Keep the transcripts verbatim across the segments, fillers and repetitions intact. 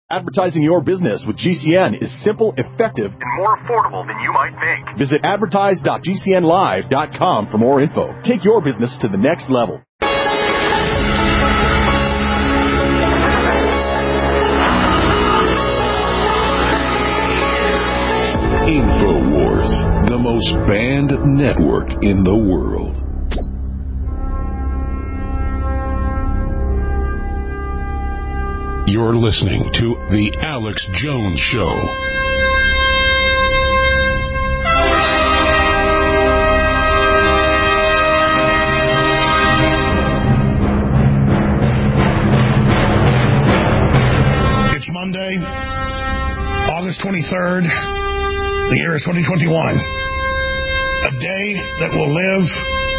Advertising your business with G C N is simple, effective, and more affordable than you might think. Visit advertise dot g c n live dot com for more info. Take your business to the next level. InfoWars, the most banned network in the world. You're listening to The Alex Jones Show. It's Monday, August twenty-third. The year is twenty twenty-one. A day that will live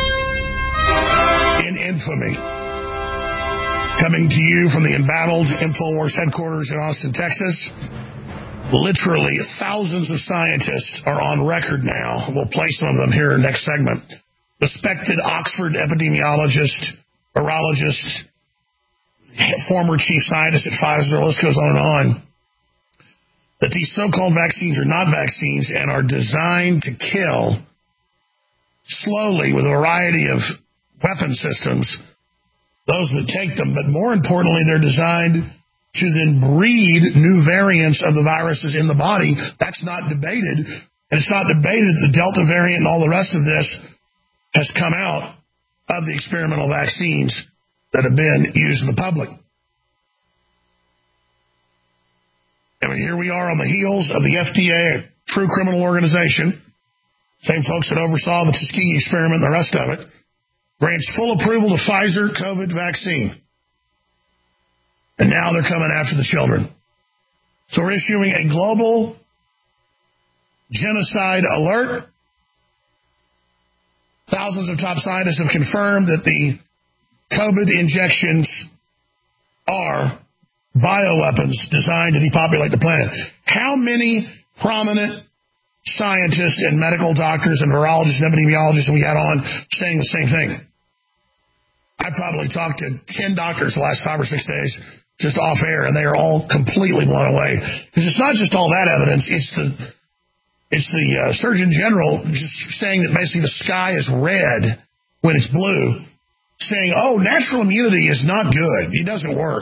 in infamy. Coming to you from the embattled InfoWars headquarters in Austin, Texas. Literally thousands of scientists are on record now. We'll play some of them here in the next segment. Respected Oxford epidemiologist, virologist, former chief scientist at Pfizer, the list goes on and on. That these so-called vaccines are not vaccines and are designed to kill slowly with a variety of weapon systems those that take them, but more importantly, they're designed to then breed new variants of the viruses in the body. That's not debated, and it's not debated that the Delta variant and all the rest of this has come out of the experimental vaccines that have been used in the public. I mean, here we are on the heels of the F D A, a true criminal organization, same folks that oversaw the Tuskegee experiment and the rest of it, grants full approval to Pfizer COVID vaccine. And now they're coming after the children. So we're issuing a global genocide alert. Thousands of top scientists have confirmed that the COVID injections are bioweapons designed to depopulate the planet. How many prominent scientists and medical doctors and virologists and epidemiologists we had on saying the same thing? I probably talked to ten doctors the last five or six days just off air, and they are all completely blown away. Because it's not just all that evidence, it's the it's the uh, Surgeon General just saying that basically the sky is red when it's blue, saying, oh, natural immunity is not good. It doesn't work.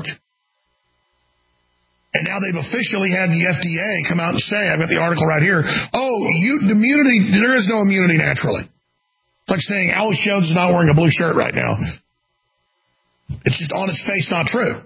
And now they've officially had the F D A come out and say, I've got the article right here, oh, you, immunity, there is no immunity naturally. It's like saying Alex Jones is not wearing a blue shirt right now. It's just on its face not true.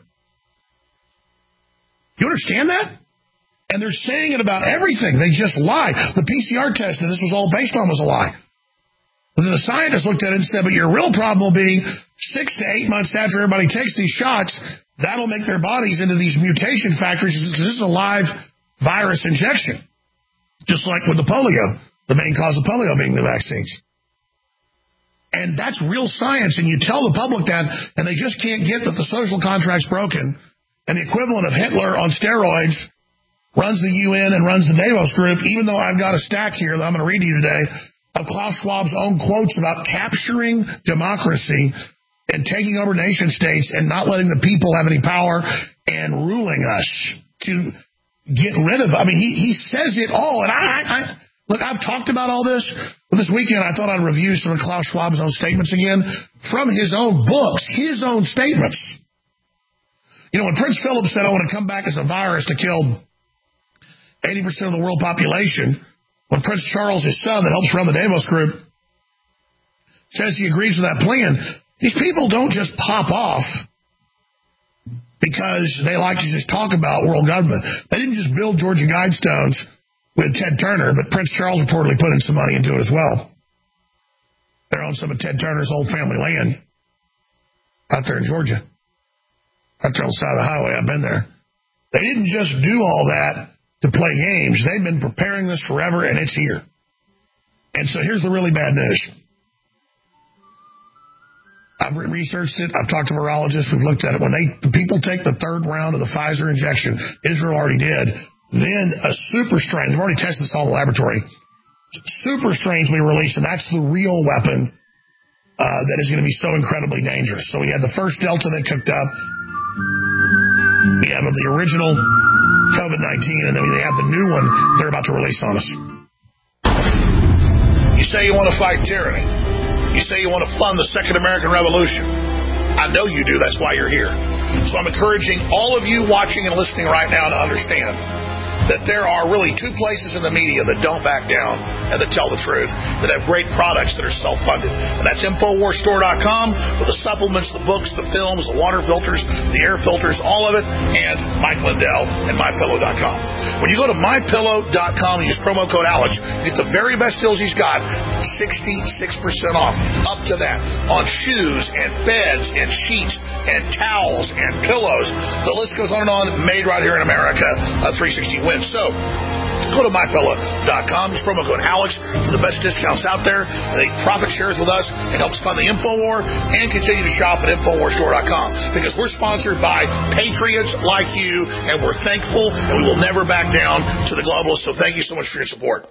You understand that? And they're saying it about everything. They just lie. The P C R test that this was all based on was a lie. And then the scientists looked at it and said, but your real problem will be six to eight months after everybody takes these shots, that'll make their bodies into these mutation factories because this is a live virus injection. Just like with the polio, the main cause of polio being the vaccines. And that's real science, and you tell the public that, and they just can't get that the social contract's broken, and the equivalent of Hitler on steroids runs the U N and runs the Davos group, even though I've got a stack here that I'm going to read to you today of Klaus Schwab's own quotes about capturing democracy and taking over nation states and not letting the people have any power and ruling us to get rid of, I mean, he, he says it all, and I... I, I Look, I've talked about all this, but this weekend I thought I'd review some of Klaus Schwab's own statements again from his own books, his own statements. You know, when Prince Philip said, I want to come back as a virus to kill eighty percent of the world population, when Prince Charles, his son that helps run the Davos group, says he agrees with that plan, these people don't just pop off because they like to just talk about world government. They didn't just build Georgia Guidestones with Ted Turner, but Prince Charles reportedly put in some money into it as well. They're on some of Ted Turner's old family land out there in Georgia. Out there on the side of the highway. I've been there. They didn't just do all that to play games. They've been preparing this forever, and it's here. And so here's the really bad news. I've researched it. I've talked to virologists. We've looked at it. When they the people take the third round of the Pfizer injection, Israel already did, then a super strain, they've already tested this all in the laboratory, super strains we released, and that's the real weapon uh, that is going to be so incredibly dangerous. So we had the first Delta they cooked up. We have the original COVID nineteen, and then they have the new one they're about to release on us. You say you want to fight tyranny. You say you want to fund the Second American Revolution. I know you do. That's why you're here. So I'm encouraging all of you watching and listening right now to understand that there are really two places in the media that don't back down and that tell the truth, that have great products that are self-funded. And that's Infowars Store dot com with the supplements, the books, the films, the water filters, the air filters, all of it, and Mike Lindell and My Pillow dot com. When you go to My Pillow dot com and use promo code Alex, you get the very best deals he's got, sixty-six percent off, up to that, on shoes and beds and sheets and towels and pillows. The list goes on and on, made right here in America, uh, three sixty wins. So, go to My Pillow dot com, use promo code Alex for the best discounts out there. They profit shares with us. It helps fund the InfoWar and continue to shop at Infowars Store dot com because we're sponsored by patriots like you, and we're thankful, and we will never back down to the globalists. So thank you so much for your support.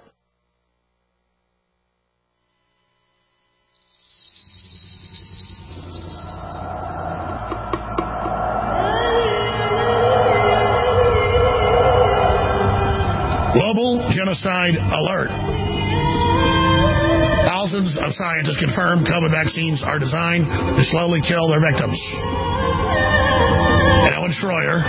Global genocide alert. Thousands of scientists confirm COVID vaccines are designed to slowly kill their victims. And Ellen Schroyer,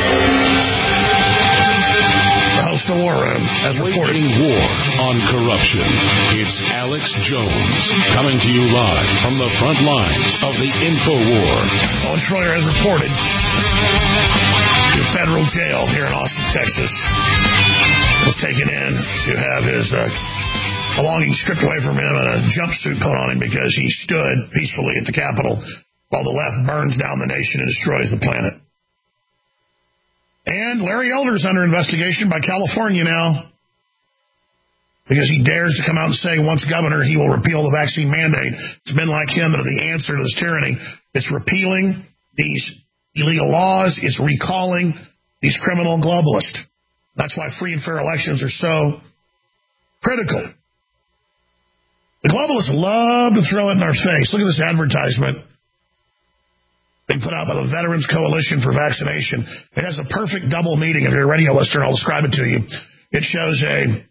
the host of War Room, has reported. Waging war on corruption. It's Alex Jones coming to you live from the front lines of the InfoWar. Ellen Schroyer has reported to federal jail here in Austin, Texas. Was taken in to have his uh, belongings stripped away from him and a jumpsuit put on him because he stood peacefully at the Capitol while the left burns down the nation and destroys the planet. And Larry Elder's under investigation by California now because he dares to come out and say once governor he will repeal the vaccine mandate. It's men like him that are the answer to this tyranny. It's repealing these illegal laws. It's recalling these criminal globalists. That's why free and fair elections are so critical. The globalists love to throw it in our face. Look at this advertisement being put out by the Veterans Coalition for Vaccination. It has a perfect double meaning. If you're a radio listener, I'll describe it to you. It shows a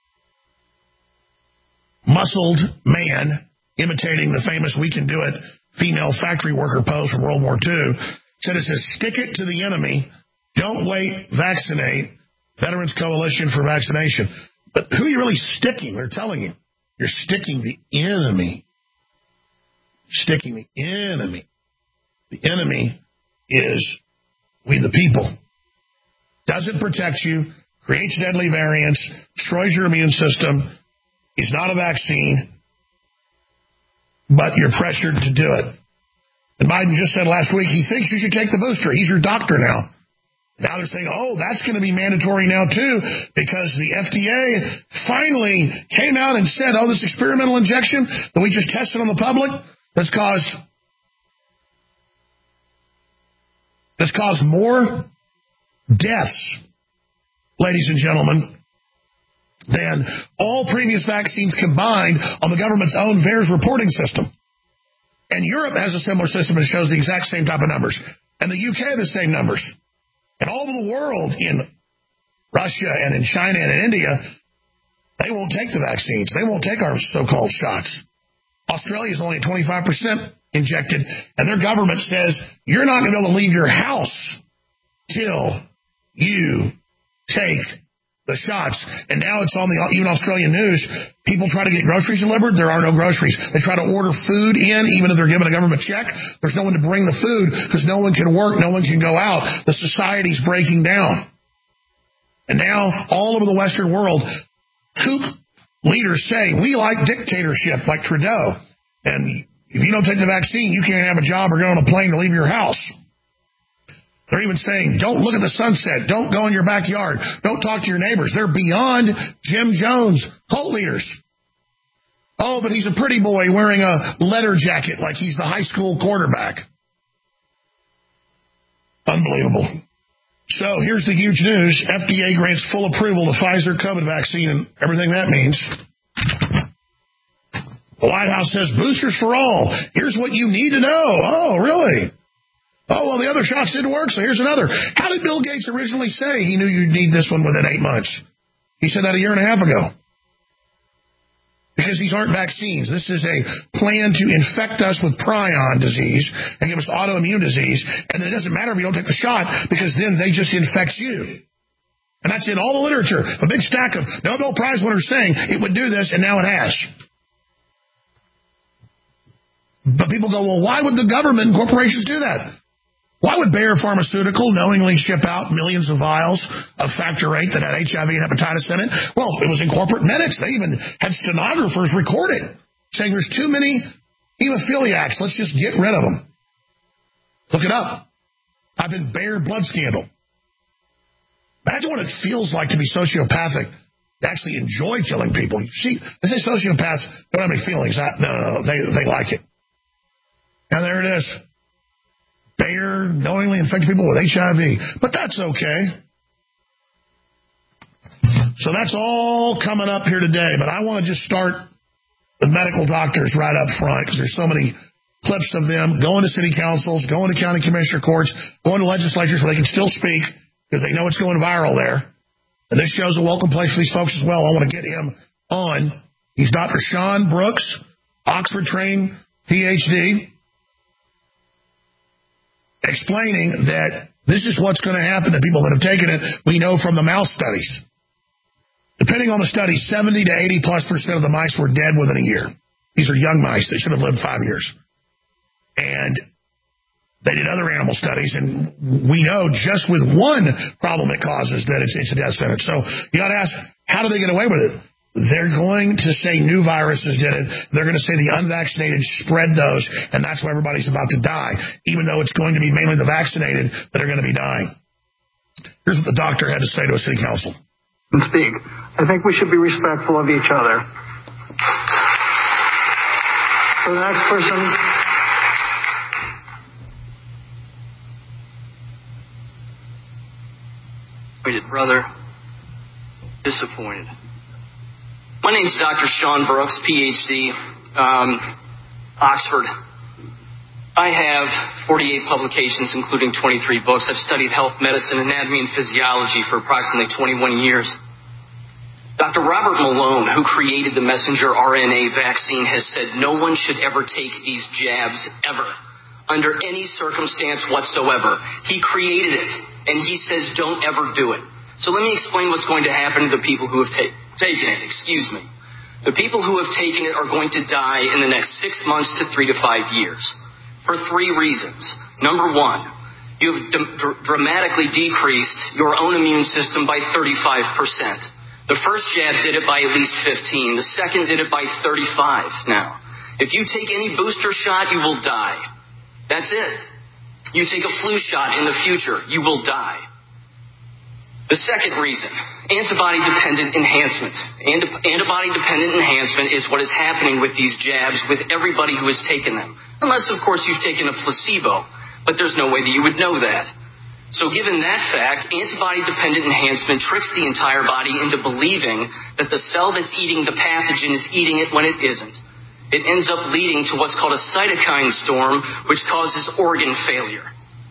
muscled man imitating the famous We Can Do It female factory worker pose from World War Two. Said it says, stick it to the enemy. Don't wait, vaccinate. Veterans Coalition for Vaccination. But who are you really sticking? They're telling you. You're sticking the enemy. Sticking the enemy. The enemy is we the people. Doesn't protect you, creates deadly variants, destroys your immune system, is not a vaccine, but you're pressured to do it. And Biden just said last week he thinks you should take the booster. He's your doctor now. Now they're saying, oh, that's going to be mandatory now, too, because the F D A finally came out and said, oh, this experimental injection that we just tested on the public that's caused, that's caused more deaths, ladies and gentlemen, than all previous vaccines combined on the government's own V A E R S reporting system. And Europe has a similar system that shows the exact same type of numbers. And the U K the same numbers. And all over the world, in Russia and in China and in India, they won't take the vaccines. They won't take our so-called shots. Australia is only at twenty-five percent injected, and their government says you're not going to be able to leave your house till you take the shots. And now it's on the even Australian news. People try to get groceries delivered. There are no groceries. They try to order food in, even if they're given a government check. There's no one to bring the food because no one can work. No one can go out. The society's breaking down. And now all over the Western world, kook leaders say, we like dictatorship like Trudeau. And if you don't take the vaccine, you can't have a job or get on a plane or leave your house. They're even saying, don't look at the sunset. Don't go in your backyard. Don't talk to your neighbors. They're beyond Jim Jones, cult leaders. Oh, but he's a pretty boy wearing a leather jacket like he's the high school quarterback. Unbelievable. So here's the huge news. F D A grants full approval to Pfizer COVID vaccine and everything that means. The White House says boosters for all. Here's what you need to know. Oh, really? Oh, well, the other shots didn't work, so here's another. How did Bill Gates originally say he knew you'd need this one within eight months? He said that a year and a half ago. Because these aren't vaccines. This is a plan to infect us with prion disease and give us autoimmune disease, and then it doesn't matter if you don't take the shot, because then they just infect you. And that's in all the literature. A big stack of Nobel Prize winners saying it would do this, and now it has. But people go, well, why would the government and corporations do that? Why would Bayer Pharmaceutical knowingly ship out millions of vials of factor eight that had H I V and hepatitis in it? Well, it was in corporate minutes. They even had stenographers record it, saying there's too many hemophiliacs. Let's just get rid of them. Look it up. I've been Bayer blood scandal. Imagine what it feels like to be sociopathic, to actually enjoy killing people. You see, they say sociopaths don't have any feelings. No, no, no. They, they like it. And there it is. Bayer knowingly infected people with H I V. But that's okay. So that's all coming up here today. But I want to just start with medical doctors right up front, because there's so many clips of them going to city councils, going to county commissioner courts, going to legislatures where they can still speak, because they know it's going viral there. And this show's a welcome place for these folks as well. I want to get him on. He's Doctor Sean Brooks, Oxford-trained P H D, explaining that this is what's going to happen to people that have taken it. We know from the mouse studies. Depending on the study, seventy to eighty plus percent of the mice were dead within a year. These are young mice. They should have lived five years. And they did other animal studies, and we know just with one problem it causes that it's, it's a death sentence. So you got to ask, how do they get away with it? They're going to say new viruses did it. They're going to say the unvaccinated spread those, and that's why everybody's about to die, even though it's going to be mainly the vaccinated that are going to be dying. Here's what the doctor had to say to a city council. Speak. I think we should be respectful of each other. For the next person... Brother, disappointed. My name's Doctor Sean Brooks, P H D, um, Oxford. I have forty-eight publications, including twenty-three books. I've studied health, medicine, anatomy, and physiology for approximately twenty-one years. Doctor Robert Malone, who created the messenger R N A vaccine, has said no one should ever take these jabs, ever, under any circumstance whatsoever. He created it, and he says don't ever do it. So let me explain what's going to happen to the people who have ta- taken it. Excuse me. The people who have taken it are going to die in the next six months to three to five years for three reasons. Number one, you have d- dr- dramatically decreased your own immune system by thirty-five percent. The first jab did it by at least fifteen. The second did it by thirty-five now. If you take any booster shot, you will die. That's it. You take a flu shot in the future, you will die. The second reason, antibody-dependent enhancement. Ant- antibody-dependent enhancement is what is happening with these jabs with everybody who has taken them. Unless, of course, you've taken a placebo. But there's no way that you would know that. So given that fact, antibody-dependent enhancement tricks the entire body into believing that the cell that's eating the pathogen is eating it when it isn't. It ends up leading to what's called a cytokine storm, which causes organ failure.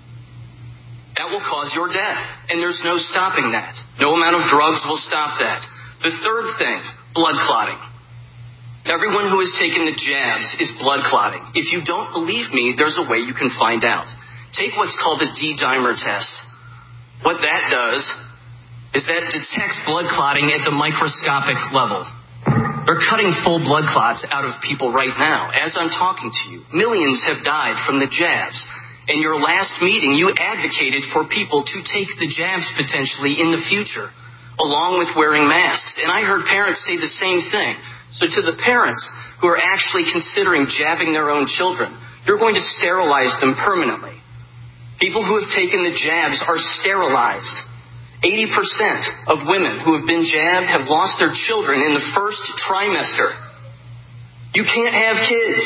That will cause your death, and there's no stopping that. No amount of drugs will stop that. The third thing, blood clotting. Everyone who has taken the jabs is blood clotting. If you don't believe me, there's a way you can find out. Take what's called a D-dimer test. What that does is that detects blood clotting at the microscopic level. They're cutting full blood clots out of people right now as I'm talking to you. Millions have died from the jabs. In your last meeting, you advocated for people to take the jabs potentially in the future, along with wearing masks. And I heard parents say the same thing. So to the parents who are actually considering jabbing their own children, you're going to sterilize them permanently. People who have taken the jabs are sterilized. eighty percent of women who have been jabbed have lost their children in the first trimester. You can't have kids.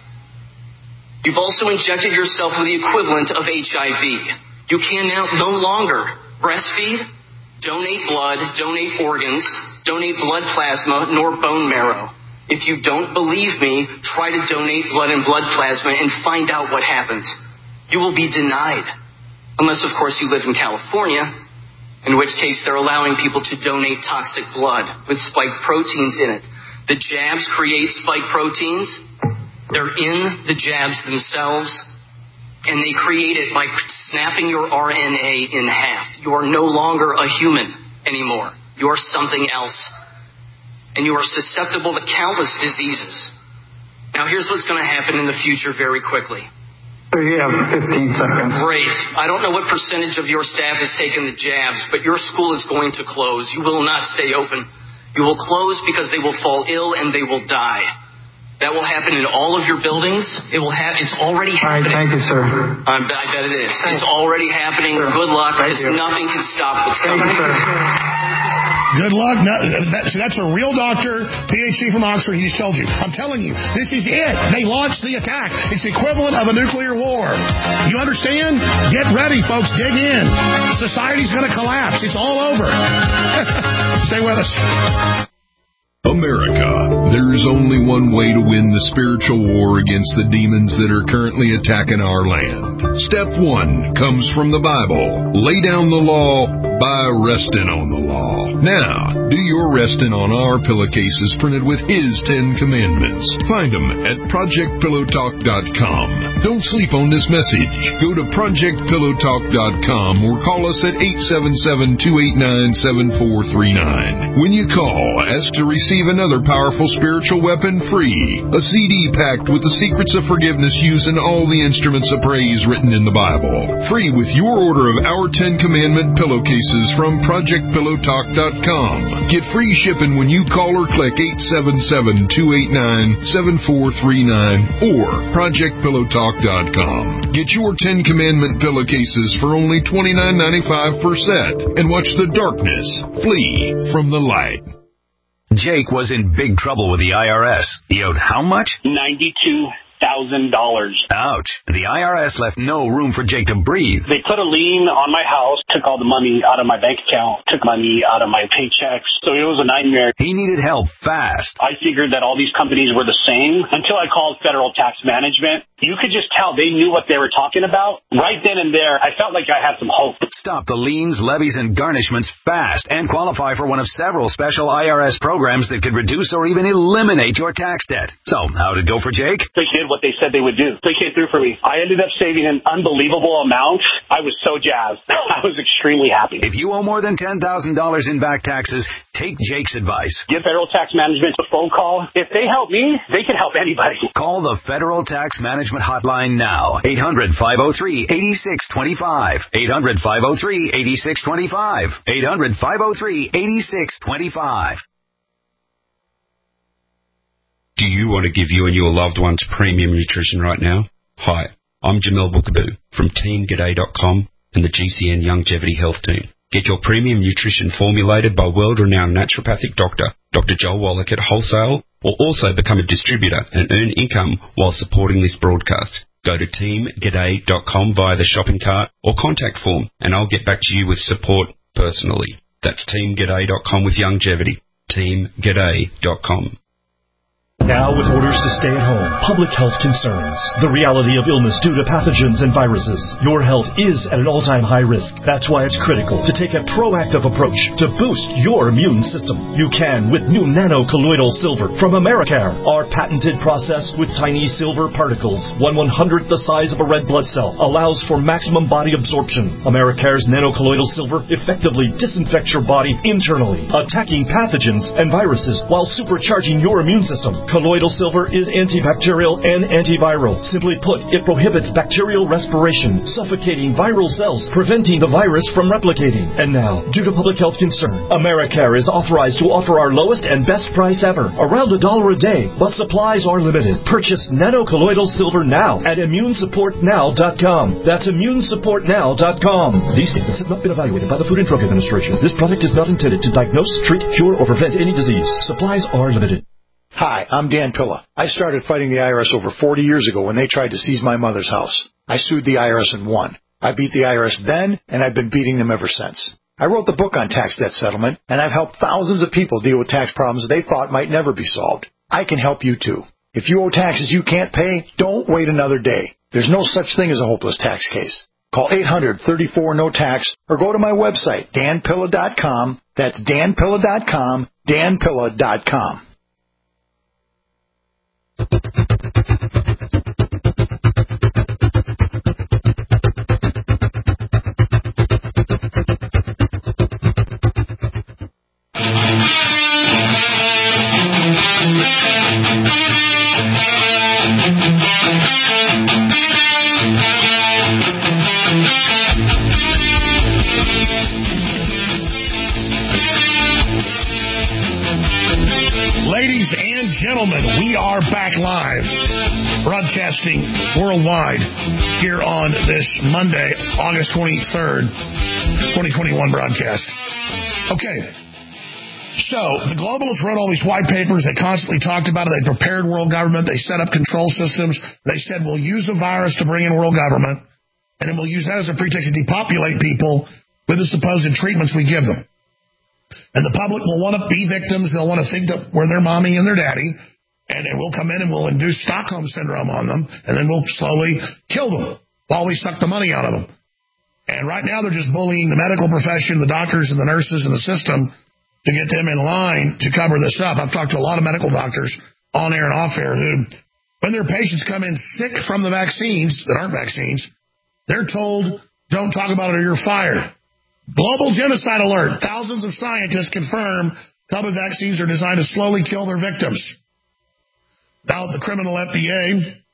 You've also injected yourself with the equivalent of H I V. You can now no longer breastfeed, donate blood, donate organs, donate blood plasma, nor bone marrow. If you don't believe me, try to donate blood and blood plasma and find out what happens. you will be denied. Unless, of course, you live in California, in which case they're allowing people to donate toxic blood with spike proteins in it. The jabs create spike proteins. They're in the jabs themselves, and they create it by snapping your R N A in half. You are no longer a human anymore. You are something else. And you are susceptible to countless diseases. Now, here's what's going to happen in the future very quickly. So you have fifteen seconds. Great. I don't know what percentage of your staff has taken the jabs, but your school is going to close. You will not stay open. You will close because they will fall ill and they will die. That will happen in all of your buildings. It will have. It's already happening. All right, thank you, sir. I bet, I bet it is. It's already happening. Sure. Good luck, Thank because you. nothing can stop what's Thank coming. you, sir. Good luck. No, that, so that's a real doctor, P H D from Oxford. He just told you. I'm telling you, this is it. They launched the attack. It's the equivalent of a nuclear war. You understand? Get ready, folks. Dig in. Society's going to collapse. It's all over. Stay with us. America, there is only one way to win the spiritual war against the demons that are currently attacking our land. Step one comes from the Bible. Lay down the law by resting on the law. Now, do your resting on our pillowcases printed with His Ten Commandments. Find them at project pillow talk dot com. Don't sleep on this message. Go to project pillow talk dot com or call us at eight seven seven, two eight nine, seven four three nine. When you call, ask to receive another powerful spiritual weapon free. A C D packed with the secrets of forgiveness using all the instruments of praise written in the Bible. Free with your order of our Ten Commandment pillowcases from project pillow talk dot com. Get free shipping when you call or click eight seven seven, two eight nine, seven four three nine or project pillow talk dot com. Get your Ten Commandment pillowcases for only twenty-nine ninety-five per set and watch the darkness flee from the light. Jake was in big trouble with the I R S. He owed how much? ninety-two thousand dollars. Ouch. The I R S left no room for Jake to breathe. They put a lien on my house, took all the money out of my bank account, took money out of my paychecks. So it was a nightmare. He needed help fast. I figured that all these companies were the same until I called Federal Tax Management. You could just tell they knew what they were talking about. Right then and there, I felt like I had some hope. Stop the liens, levies, and garnishments fast and qualify for one of several special I R S programs that could reduce or even eliminate your tax debt. So, how'd it go for Jake? They did what they said they would do. They came through for me. I ended up saving an unbelievable amount. I was so jazzed. I was extremely happy. If you owe more than ten thousand dollars in back taxes, take Jake's advice. Give Federal Tax Management a phone call. If they help me, they can help anybody. Call the Federal Tax Management Hotline now. eight hundred, five oh three, eight six two five. eight hundred, five oh three, eight six two five. eight hundred, five oh three, eight six two five. Do you want to give you and your loved ones premium nutrition right now? Hi, I'm Jamel Bookaboo from team g'day dot com and the G C N Longevity Health Team. Get your premium nutrition formulated by world-renowned naturopathic doctor, Doctor Joel Wallach at wholesale, or also become a distributor and earn income while supporting this broadcast. Go to team g'day dot com via the shopping cart or contact form, and I'll get back to you with support personally. That's team g'day dot com with longevity. team g'day dot com. Now with orders to stay at home, public health concerns, the reality of illness due to pathogens and viruses, your health is at an all-time high risk. That's why it's critical to take a proactive approach to boost your immune system. You can with new nano-colloidal silver from Americare. Our patented process with tiny silver particles, one one-hundredth the size of a red blood cell, allows for maximum body absorption. Americare's nano-colloidal silver effectively disinfects your body internally, attacking pathogens and viruses while supercharging your immune system. Colloidal silver is antibacterial and antiviral. Simply put, it prohibits bacterial respiration, suffocating viral cells, preventing the virus from replicating. And now, due to public health concern, Americare is authorized to offer our lowest and best price ever, around a dollar a day, but supplies are limited. Purchase nano-colloidal silver now at immune support now dot com. That's immune support now dot com. These statements have not been evaluated by the Food and Drug Administration. This product is not intended to diagnose, treat, cure, or prevent any disease. Supplies are limited. Hi, I'm Dan Pilla. I started fighting the I R S over forty years ago when they tried to seize my mother's house. I sued the I R S and won. I beat the I R S then, and I've been beating them ever since. I wrote the book on tax debt settlement, and I've helped thousands of people deal with tax problems they thought might never be solved. I can help you too. If you owe taxes you can't pay, don't wait another day. There's no such thing as a hopeless tax case. Call eight hundred, thirty-four, no tax or go to my website, dan pilla dot com. That's dan pilla dot com, dan pilla dot com. Ladies and gentlemen, we are back live, broadcasting worldwide here on this Monday, August twenty-third, twenty twenty-one broadcast. Okay, so the globalists wrote all these white papers. They constantly talked about it. They prepared world government. They set up control systems. They said, we'll use a virus to bring in world government, and then we'll use that as a pretext to depopulate people with the supposed treatments we give them. And the public will want to be victims. They'll want to think that we're their mommy and their daddy. And then we'll come in and we'll induce Stockholm Syndrome on them. And then we'll slowly kill them while we suck the money out of them. And right now they're just bullying the medical profession, the doctors and the nurses and the system to get them in line to cover this up. I've talked to a lot of medical doctors on air and off air who, when their patients come in sick from the vaccines that aren't vaccines, they're told, don't talk about it or you're fired. Global genocide alert. Thousands of scientists confirm COVID vaccines are designed to slowly kill their victims. Now the criminal F D A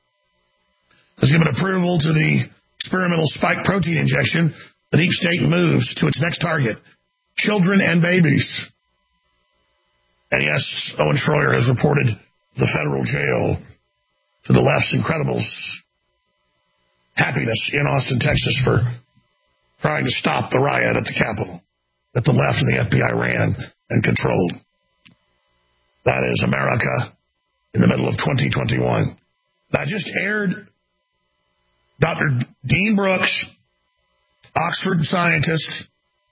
has given approval to the experimental spike protein injection. The deep state moves to its next target, children and babies. And yes, Owen Schroyer has reported the federal jail to the left's incredible happiness in Austin, Texas for trying to stop the riot at the Capitol that the left and the F B I ran and controlled. That is America in the middle of twenty twenty-one. I just aired Doctor Dean Brooks, Oxford scientist,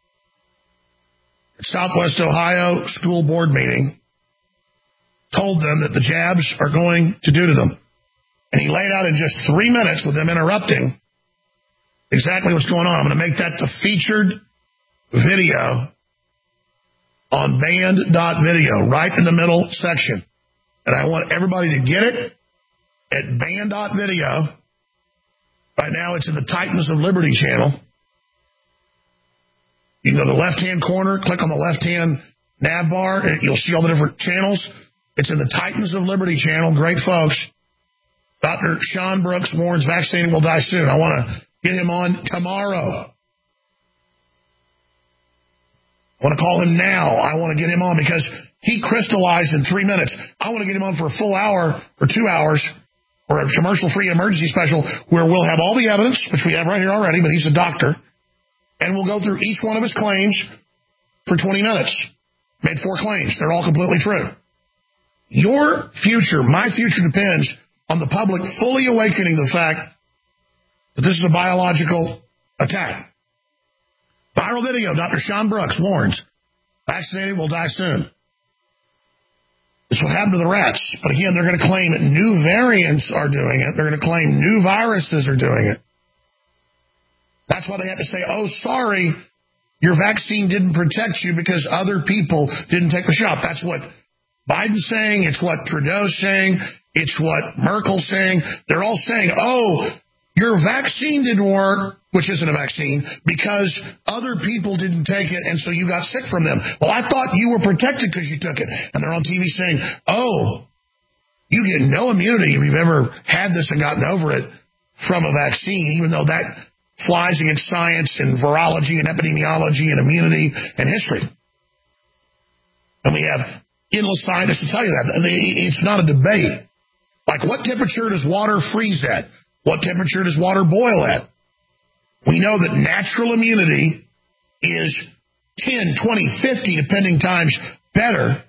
at Southwest Ohio school board meeting, told them that the jabs are going to do to them. And he laid out in just three minutes with them interrupting exactly what's going on. I'm going to make that the featured video on band dot video, right in the middle section. And I want everybody to get it at band dot video. Right now it's in the Titans of Liberty channel. You can go to the left-hand corner, click on the left-hand nav bar, and you'll see all the different channels. It's in the Titans of Liberty channel. Great folks. Doctor Sean Brooks warns vaccinating will die soon. I want to get him on tomorrow. I want to call him now. I want to get him on because he crystallized in three minutes. I want to get him on for a full hour or two hours or a commercial-free emergency special where we'll have all the evidence, which we have right here already, but he's a doctor, and we'll go through each one of his claims for twenty minutes. Made four claims. They're all completely true. Your future, my future, depends on the public fully awakening the fact that this is a biological attack. Viral video, Doctor Sean Brooks warns, vaccinated will die soon. This will happen to the rats. But again, they're going to claim that new variants are doing it. They're going to claim new viruses are doing it. That's why they have to say, oh, sorry, your vaccine didn't protect you because other people didn't take the shot. That's what Biden's saying. It's what Trudeau's saying. It's what Merkel's saying. They're all saying, oh, your vaccine didn't work, which isn't a vaccine, because other people didn't take it, and so you got sick from them. Well, I thought you were protected because you took it. And they're on T V saying, oh, you get no immunity if you've ever had this and gotten over it from a vaccine, even though that flies against science and virology and epidemiology and immunity and history. And we have endless scientists to tell you that. It's not a debate. Like, what temperature does water freeze at? What temperature does water boil at? We know that natural immunity is ten, twenty, fifty, depending times better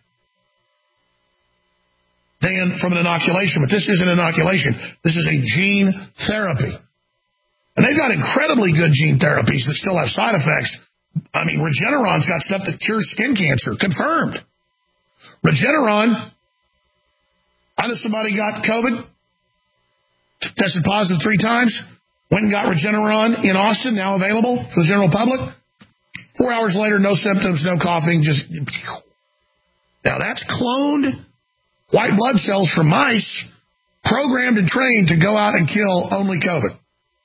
than from an inoculation. But this isn't an inoculation. This is a gene therapy. And they've got incredibly good gene therapies that still have side effects. I mean, Regeneron's got stuff that cures skin cancer, confirmed. Regeneron, I know somebody got COVID, tested positive three times, went and got Regeneron in Austin, now available for the general public. Four hours later, no symptoms, no coughing, just... Now, that's cloned white blood cells from mice programmed and trained to go out and kill only COVID.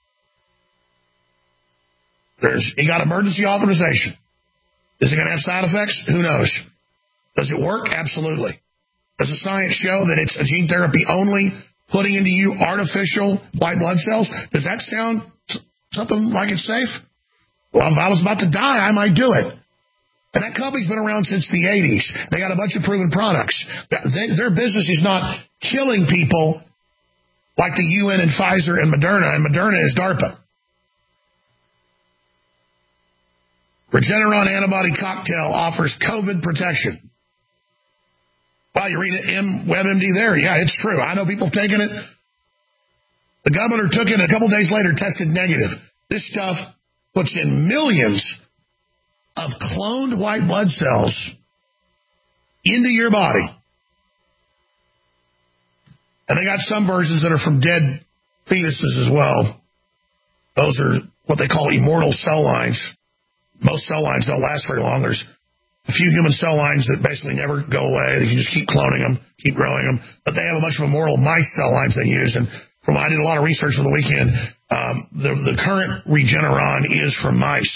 There's, he got emergency authorization. Is it going to have side effects? Who knows? Does it work? Absolutely. Does the science show that it's a gene therapy only putting into you artificial white blood cells? Does that sound something like it's safe? Well, if I was about to die, I might do it. And that company's been around since the eighties. They got a bunch of proven products. They, their business is not killing people like the U N and Pfizer and Moderna, and Moderna is DARPA. Regeneron antibody cocktail offers COVID protection. Wow, you read it, M, WebMD there. Yeah, it's true. I know people taking it. The governor took it, and a couple days later tested negative. This stuff puts in millions of cloned white blood cells into your body. And they got some versions that are from dead fetuses as well. Those are what they call immortal cell lines. Most cell lines don't last very long. There's a few human cell lines that basically never go away. You just keep cloning them, keep growing them. But they have a bunch of immortal mice cell lines they use. And from I did a lot of research for the weekend, um, the, the current Regeneron is from mice.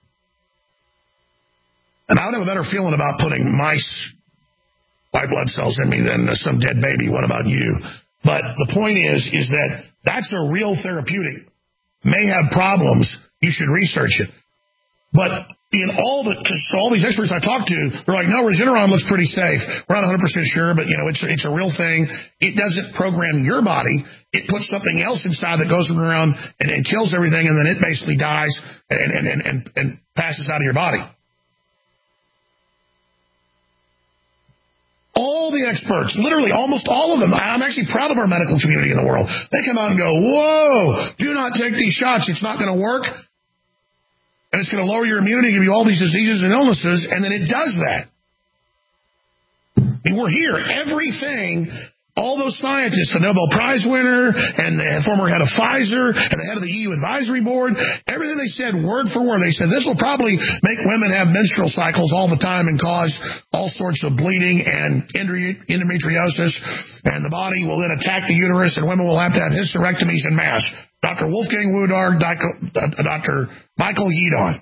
And I would have a better feeling about putting mice white blood cells in me than some dead baby. What about you? But the point is, is that that's a real therapeutic. May have problems. You should research it. But in all the, so all these experts I talked to, they're like, no, Regeneron looks pretty safe. We're not one hundred percent sure, but, you know, it's, it's a real thing. It doesn't program your body. It puts something else inside that goes around and, and kills everything, and then it basically dies and, and, and, and, and passes out of your body. All the experts, literally almost all of them, I'm actually proud of our medical community in the world. They come out and go, whoa, do not take these shots. It's not going to work. And it's going to lower your immunity, give you all these diseases and illnesses, and then it does that. I mean, we're here. Everything, all those scientists, the Nobel Prize winner, and the former head of Pfizer, and the head of the E U Advisory Board, everything they said, word for word, they said this will probably make women have menstrual cycles all the time and cause all sorts of bleeding and endometriosis, and the body will then attack the uterus, and women will have to have hysterectomies en masse. Doctor Wolfgang Wodarg, Doctor Michael Yeadon.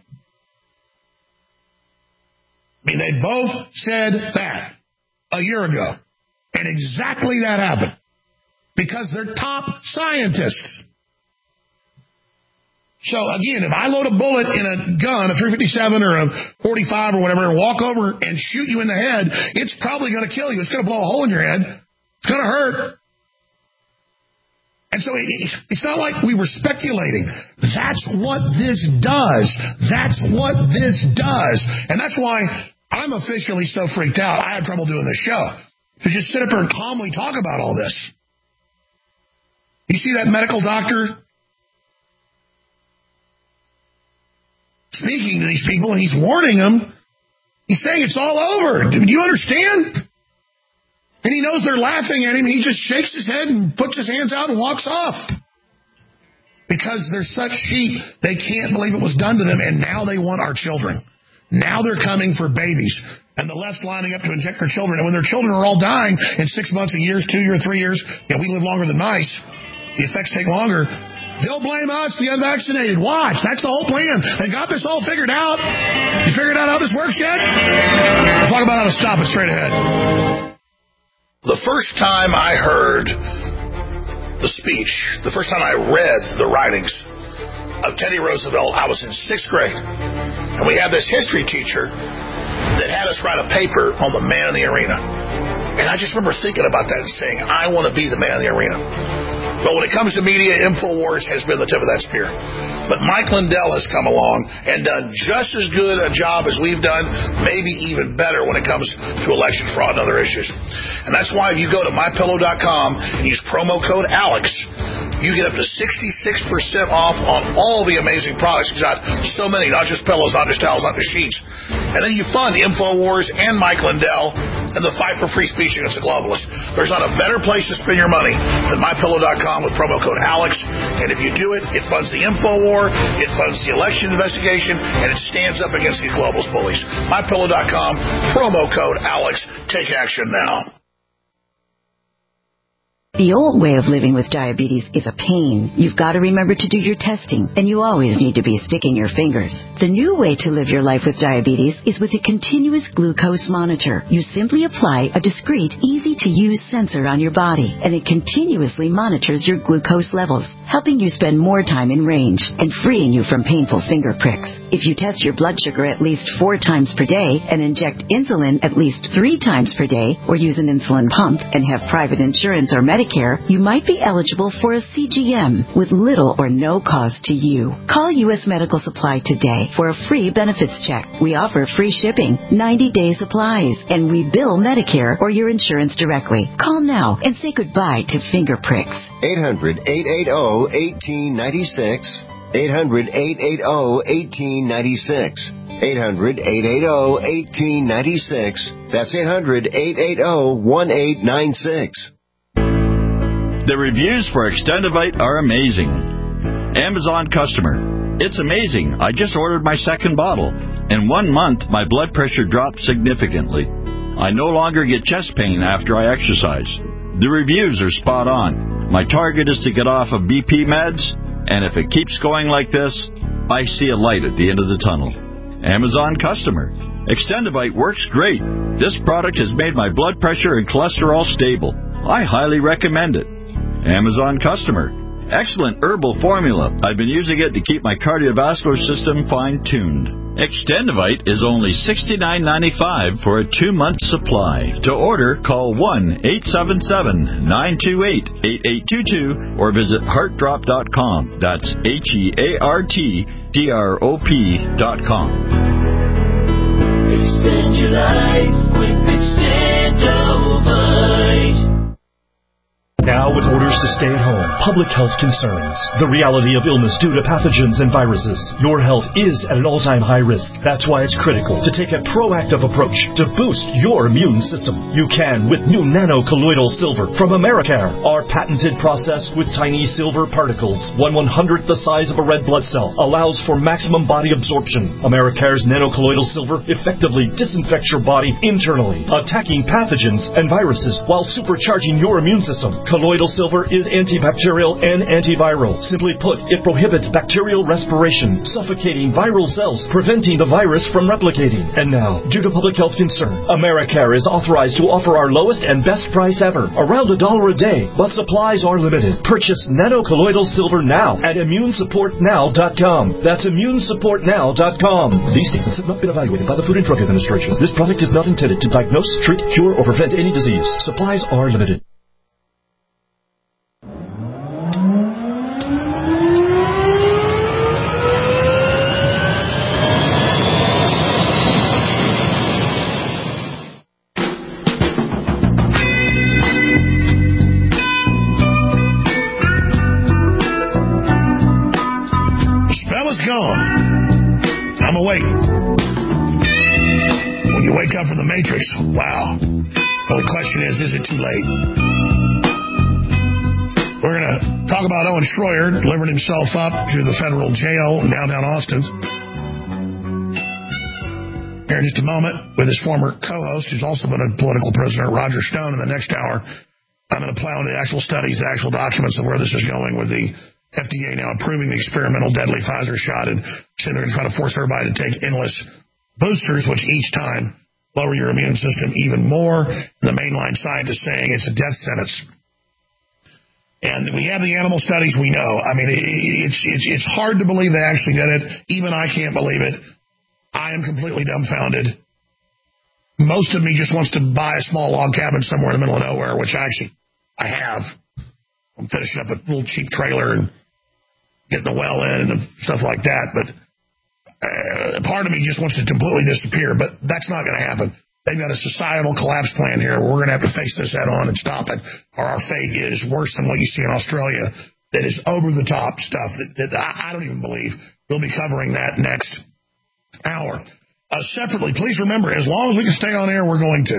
I mean, they both said that a year ago. And exactly that happened. Because they're top scientists. So, again, if I load a bullet in a gun, a three fifty-seven or a forty-five or whatever, and walk over and shoot you in the head, it's probably going to kill you. It's going to blow a hole in your head. It's going to hurt. And so it's not like we were speculating. That's what this does. That's what this does. And that's why I'm officially so freaked out. I have trouble doing this show. To just sit up there and calmly talk about all this. You see that medical doctor speaking to these people, and he's warning them. He's saying it's all over. Do you understand? And he knows they're laughing at him. He just shakes his head and puts his hands out and walks off. Because they're such sheep, they can't believe it was done to them, and now they want our children. Now they're coming for babies. And the left's lining up to inject their children. And when their children are all dying in six months, a year, two years, three years, you know, we live longer than mice. The effects take longer. They'll blame us, the unvaccinated. Watch. That's the whole plan. They got this all figured out. You figured out how this works yet? We'll talk about how to stop it straight ahead. The first time I heard the speech, the first time I read the writings of Teddy Roosevelt, I was in sixth grade. And we had this history teacher that had us write a paper on the man in the arena. And I just remember thinking about that and saying, I want to be the man in the arena. But when it comes to media, InfoWars has been the tip of that spear. But Mike Lindell has come along and done just as good a job as we've done, maybe even better when it comes to election fraud and other issues. And that's why if you go to my pillow dot com and use promo code Alex, you get up to sixty-six percent off on all the amazing products. We've got so many, not just pillows, not just towels, not just sheets. And then you fund InfoWars and Mike Lindell in the fight for free speech against the globalists. There's not a better place to spend your money than my pillow dot com with promo code Alex. And if you do it, it funds the info war, it funds the election investigation, and it stands up against these globalist bullies. my pillow dot com, promo code Alex. Take action now. The old way of living with diabetes is a pain. You've got to remember to do your testing, and you always need to be sticking your fingers. The new way to live your life with diabetes is with a continuous glucose monitor. You simply apply a discreet, easy-to-use sensor on your body, and it continuously monitors your glucose levels, helping you spend more time in range and freeing you from painful finger pricks. If you test your blood sugar at least four times per day and inject insulin at least three times per day, or use an insulin pump and have private insurance or Medicare, you might be eligible for a C G M with little or no cost to you. Call U S Medical Supply today for a free benefits check. We offer free shipping, ninety-day supplies, and we bill Medicare or your insurance directly. Call now and say goodbye to finger pricks. eight hundred, eight eight zero, one eight nine six. eight hundred, eight eight zero, one eight nine six. eight hundred, eight eight zero, one eight nine six. That's eight hundred, eight eight zero, one eight nine six. The reviews for Extendivite are amazing. Amazon customer. It's amazing. I just ordered my second bottle. In one month, my blood pressure dropped significantly. I no longer get chest pain after I exercise. The reviews are spot on. My target is to get off of B P meds, and if it keeps going like this, I see a light at the end of the tunnel. Amazon customer. Extendivite works great. This product has made my blood pressure and cholesterol stable. I highly recommend it. Amazon customer. Excellent herbal formula. I've been using it to keep my cardiovascular system fine-tuned. Extendivite is only sixty-nine ninety-five for a two-month supply. To order, call one eight seven seven, nine two eight, eight eight two two or visit heart drop dot com. That's H E A R T D R O P dot com. Extend your life with Extendivite. Now with orders to stay at home, public health concerns, the reality of illness due to pathogens and viruses. Your health is at an all-time high risk. That's why it's critical to take a proactive approach to boost your immune system. You can with new nano-colloidal silver from Americare. Our patented process with tiny silver particles, one one-hundredth the size of a red blood cell, allows for maximum body absorption. Americare's nano-colloidal silver effectively disinfects your body internally, attacking pathogens and viruses while supercharging your immune system. Colloidal silver is antibacterial and antiviral. Simply put, it prohibits bacterial respiration, suffocating viral cells, preventing the virus from replicating. And now, due to public health concern, Americare is authorized to offer our lowest and best price ever, around a dollar a day, but supplies are limited. Purchase nano-colloidal silver now at immune support now dot com. That's immune support now dot com. These statements have not been evaluated by the Food and Drug Administration. This product is not intended to diagnose, treat, cure, or prevent any disease. Supplies are limited. I'm awake. When you wake up from the Matrix, wow. Well, the question is, is it too late? We're going to talk about Owen Schroyer delivering himself up to the federal jail in downtown Austin. Here in just a moment with his former co-host, who's also been a political prisoner, Roger Stone. In the next hour, I'm going to plow into the actual studies, the actual documents of where this is going with the F D A now approving the experimental deadly Pfizer shot and saying they're going to try to force everybody to take endless boosters, which each time lower your immune system even more. And the mainline scientists saying it's a death sentence. And we have the animal studies, we know. I mean, it's, it's, it's hard to believe they actually did it. Even I can't believe it. I am completely dumbfounded. Most of me just wants to buy a small log cabin somewhere in the middle of nowhere, which actually I have. I'm finishing up a little cheap trailer and getting the well in and stuff like that. But uh, part of me just wants to completely disappear, but that's not going to happen. They've got a societal collapse plan here. We're going to have to face this head on and stop it, or our fate is worse than what you see in Australia. That is over-the-top stuff that, that I don't even believe. We'll be covering that next hour. Uh, separately, please remember, as long as we can stay on air, we're going to.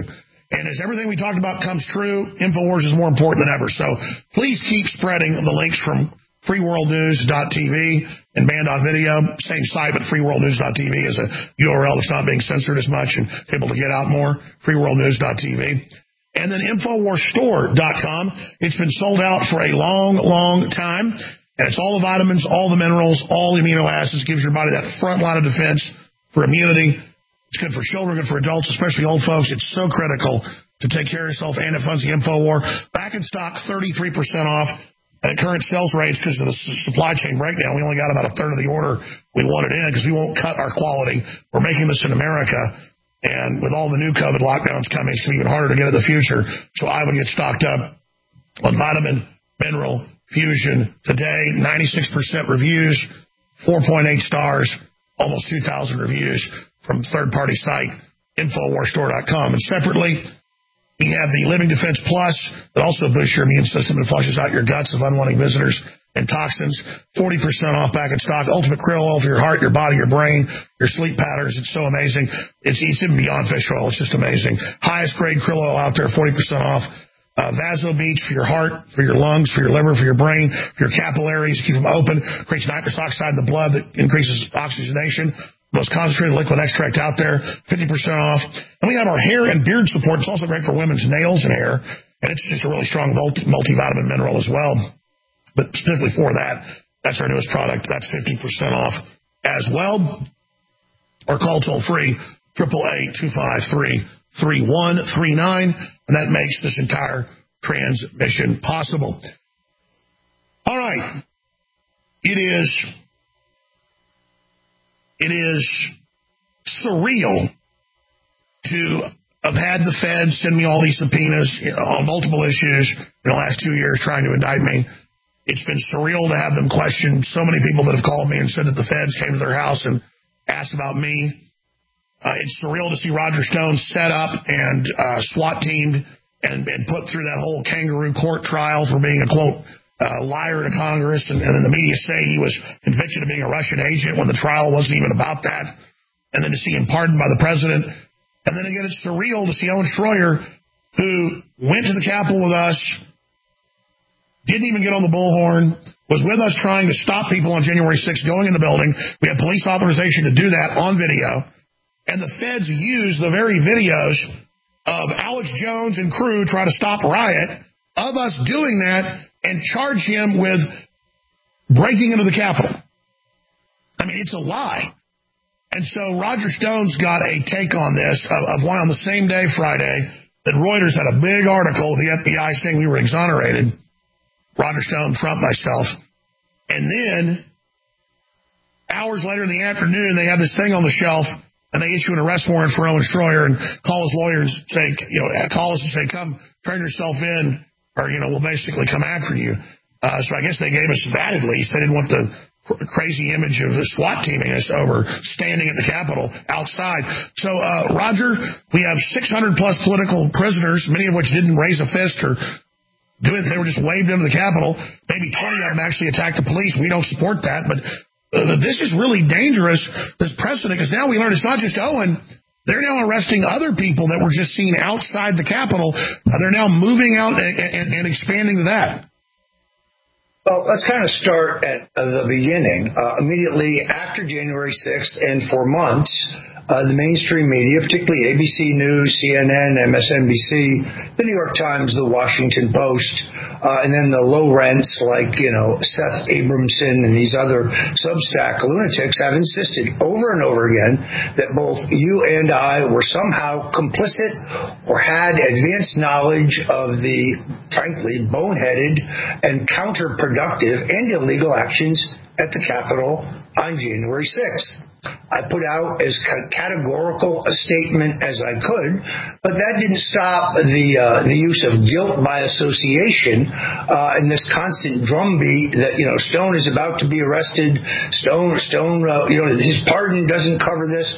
And as everything we talked about comes true, InfoWars is more important than ever. So please keep spreading the links from free world news dot t v and band dot video. Same site, but free world news dot t v is a U R L that's not being censored as much and able to get out more. free world news dot t v. And then infowars store dot com. It's been sold out for a long, long time. And it's all the vitamins, all the minerals, all the amino acids. Gives your body that front line of defense for immunity. It's good for children, good for adults, especially old folks. It's so critical to take care of yourself, and it funds the InfoWar. Back in stock, thirty-three percent off. At current sales rates, because of the supply chain breakdown, we only got about a third of the order we wanted in because we won't cut our quality. We're making this in America, and with all the new COVID lockdowns coming, it's going to be even harder to get in the future. So I would get stocked up on vitamin, mineral, fusion today. ninety-six percent reviews, four point eight stars, almost two thousand reviews from third-party site, infowars store dot com. And separately, we have the Living Defense Plus that also boosts your immune system and flushes out your guts of unwanted visitors and toxins. forty percent off back in stock. Ultimate krill oil for your heart, your body, your brain, your sleep patterns. It's so amazing. It's, it's even beyond fish oil. It's just amazing. Highest grade krill oil out there, forty percent off. Uh, Vaso Beach for your heart, for your lungs, for your liver, for your brain, for your capillaries, keep them open. Creates nitrous oxide in the blood that increases oxygenation. Most concentrated liquid extract out there, fifty percent off. And we have our hair and beard support. It's also great for women's nails and hair. And it's just a really strong multi- multivitamin mineral as well. But specifically for that, that's our newest product. That's fifty percent off as well. Or call toll free, eight eight eight, two five three, three one three nine. And that makes this entire transmission possible. All right. It is... It is surreal to have had the Feds send me all these subpoenas, you know, on multiple issues in the last two years trying to indict me. It's been surreal to have them question so many people that have called me and said that the Feds came to their house and asked about me. Uh, it's surreal to see Roger Stone set up and uh, SWAT teamed and, and put through that whole kangaroo court trial for being a, quote, Uh, liar to Congress, and, and then the media say he was convicted of being a Russian agent when the trial wasn't even about that, and then to see him pardoned by the president. And then again, it's surreal to see Owen Schroyer, who went to the Capitol with us, didn't even get on the bullhorn, was with us trying to stop people on January sixth going in the building. We had police authorization to do that on video, and the Feds used the very videos of Alex Jones and crew try to stop riot of us doing that and charge him with breaking into the Capitol. I mean, it's a lie. And so Roger Stone's got a take on this of, of why on the same day, Friday, that Reuters had a big article with the F B I saying we were exonerated. Roger Stone, Trump, myself. And then hours later in the afternoon, they have this thing on the shelf, and they issue an arrest warrant for Owen Schroyer and call his lawyers, say, you know, call us and say, come, turn yourself in, or, you know, we'll basically come after you. Uh, so I guess they gave us that at least. They didn't want the cr- crazy image of the SWAT teaming us over standing at the Capitol outside. So, uh, Roger, we have six hundred plus political prisoners, many of which didn't raise a fist or do it. They were just waved into the Capitol. Maybe twenty of them actually attacked the police. We don't support that. But uh, this is really dangerous, this precedent, because now we learn it's not just Owen. They're now arresting other people that were just seen outside the Capitol. Uh, they're now moving out and, and, and expanding to that. Well, let's kind of start at uh, the beginning. Uh, immediately after January sixth and for months, uh, the mainstream media, particularly A B C News, C N N, M S N B C, the New York Times, the Washington Post, uh, and then the low rents like, you know, Seth Abramson and these other Substack lunatics have insisted over and over again that both you and I were somehow complicit or had advanced knowledge of the, frankly, boneheaded and counterproductive and illegal actions at the Capitol on January sixth. I put out as categorical a statement as I could, but that didn't stop the uh, the use of guilt by association uh, and this constant drumbeat that, you know, Stone is about to be arrested. Stone, Stone, uh, you know, his pardon doesn't cover this.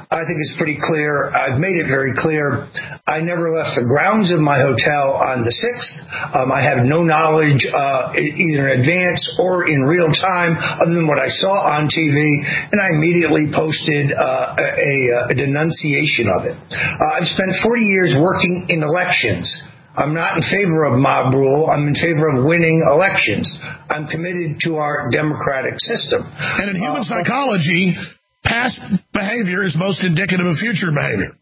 I think it's pretty clear. I've made it very clear. I never left the grounds of my hotel on the sixth. Um, I have no knowledge uh, either in advance or in real time other than what I saw on T V, and I immediately posted uh, a, a denunciation of it. Uh, I've spent forty years working in elections. I'm not in favor of mob rule. I'm in favor of winning elections. I'm committed to our democratic system. And in human uh, psychology, past behavior is most indicative of future behavior.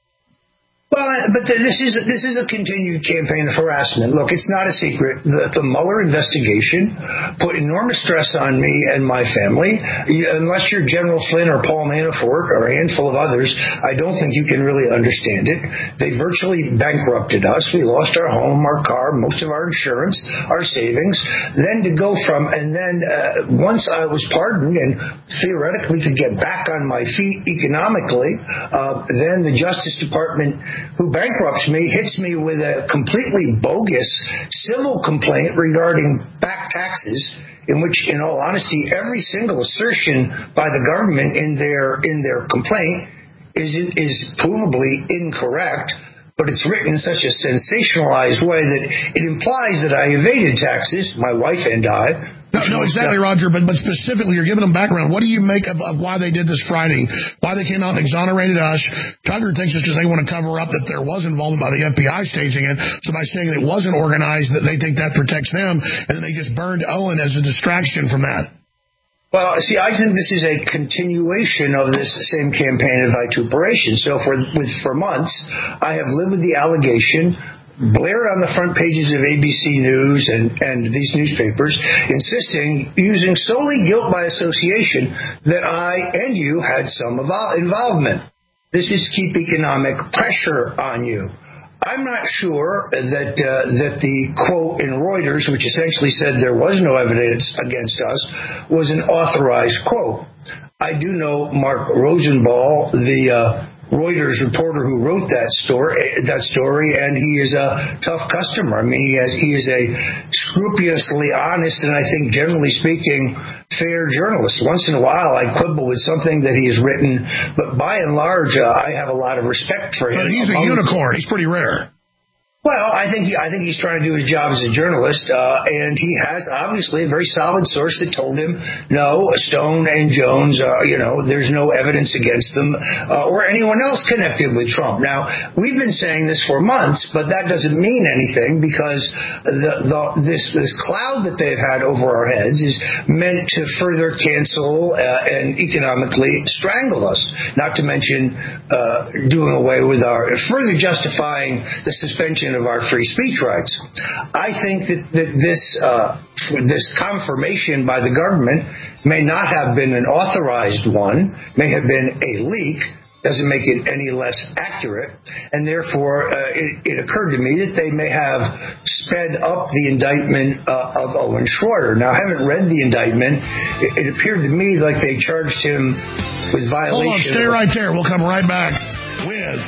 Well, but this is this is a continued campaign of harassment. Look, it's not a secret that the Mueller investigation put enormous stress on me and my family. Unless you're General Flynn or Paul Manafort or a handful of others, I don't think you can really understand it. They virtually bankrupted us. We lost our home, our car, most of our insurance, our savings. Then to go from, and then uh, once I was pardoned and theoretically could get back on my feet economically, uh, then the Justice Department, who bankrupts me, hits me with a completely bogus civil complaint regarding back taxes, in which, in all honesty, every single assertion by the government in their in their complaint is is provably incorrect. But it's written in such a sensationalized way that it implies that I evaded taxes, my wife and I. No, no, exactly, Roger, but, but specifically, you're giving them background. What do you make of, of why they did this Friday, why they came out and exonerated us? Tucker thinks it's because they want to cover up that there was involvement by the F B I staging it, so by saying it wasn't organized, that they think that protects them, and then they just burned Owen as a distraction from that. Well, see, I think this is a continuation of this same campaign of vituperation. So for with, for months, I have lived with the allegation, blared on the front pages of A B C News and, and these newspapers, insisting, using solely guilt by association, that I and you had some involvement. This is keep economic pressure on you. I'm not sure that uh, that the quote in Reuters, which essentially said there was no evidence against us, was an authorized quote. I do know Mark Rosenball, the uh, Reuters reporter who wrote that story, that story, and he is a tough customer. I mean, he has he is a scrupulously honest and I think, generally speaking, fair journalist. Once in a while, I quibble with something that he has written, but by and large, uh, I have a lot of respect for him. But he's a unicorn. He's pretty rare. Well, I think he, I think he's trying to do his job as a journalist, uh, and he has obviously a very solid source that told him, no, Stone and Jones, uh, you know, there's no evidence against them uh, or anyone else connected with Trump. Now, we've been saying this for months, but that doesn't mean anything because the, the, this, this cloud that they've had over our heads is meant to further cancel uh, and economically strangle us, not to mention uh, doing away with our, further justifying the suspension of our free speech rights. I think that, that this uh, this confirmation by the government may not have been an authorized one, may have been a leak, doesn't make it any less accurate, and therefore uh, it, it occurred to me that they may have sped up the indictment uh, of Owen Schroyer. Now, I haven't read the indictment. It, it appeared to me like they charged him with violation. Hold on, stay of- right there. We'll come right back with